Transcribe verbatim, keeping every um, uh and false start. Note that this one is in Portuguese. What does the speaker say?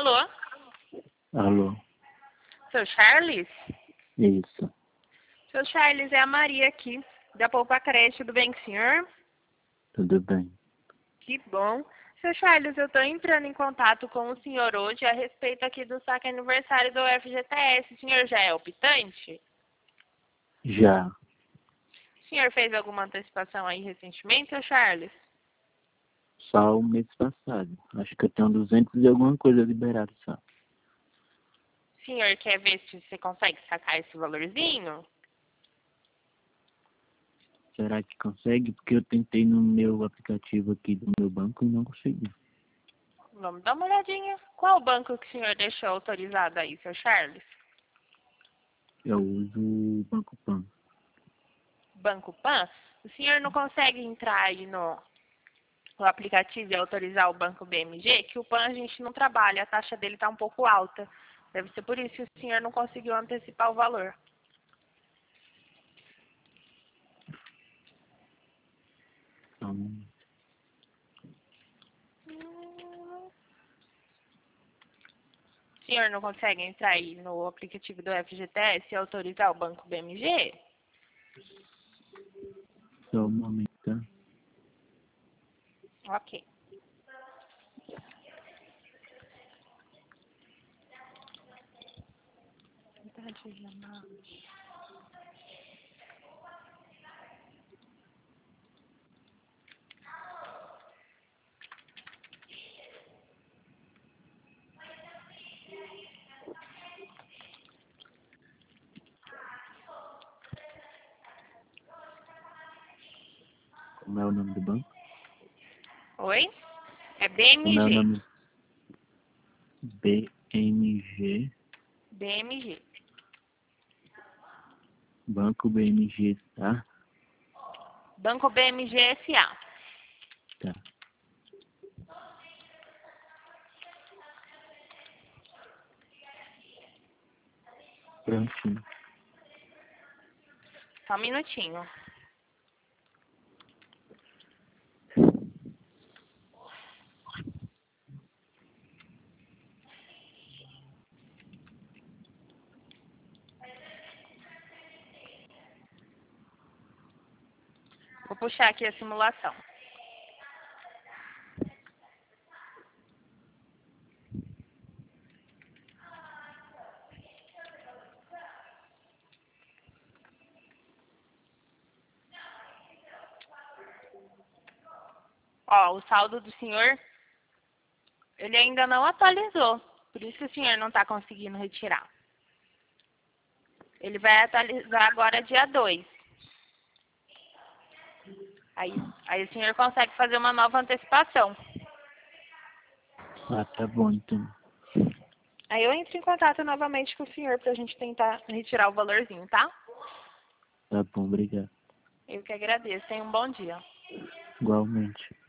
Alô? Alô? Seu Charles? Isso. Seu Charles, é a Maria aqui, da Poupa Creche, tudo bem com o senhor? Tudo bem. Que bom. Seu Charles, eu estou entrando em contato com o senhor hoje a respeito aqui do saque aniversário do F G T S. O senhor já é optante? Já. O senhor fez alguma antecipação aí recentemente, seu Charles? Só o mês passado. Acho que eu tenho duzentos e alguma coisa liberado só. O senhor quer ver se você consegue sacar esse valorzinho? Será que consegue? Porque eu tentei no meu aplicativo aqui do meu banco e não consegui. Vamos dar uma olhadinha. Qual banco que o senhor deixou autorizado aí, seu Charles? Eu uso o Banco Pan. Banco Pan? O senhor não consegue entrar aí no, no aplicativo e autorizar o Banco B M G? Que o Pan a gente não trabalha, a taxa dele está um pouco alta. Deve ser por isso que o senhor não conseguiu antecipar o valor. Então, O senhor não consegue entrar aí no aplicativo do F G T S e autorizar o Banco B M G? só um momento, tá? Ok. Como é o nome do banco? Oi? É Como é o B M G. nome? B M G. B M G. Banco B M G, tá? Banco B M G S A. Tá. Prontinho. Só um minutinho. Vou puxar aqui a simulação. Ó, o saldo do senhor, ele ainda não atualizou. Por isso que o senhor não está conseguindo retirar. Ele vai atualizar agora dia dois. Aí, aí o senhor consegue fazer uma nova antecipação. Ah, tá bom, então. Aí eu entro em contato novamente com o senhor para a gente tentar retirar o valorzinho, tá? Tá bom, obrigado. Eu que agradeço. Tenha um bom dia. Igualmente.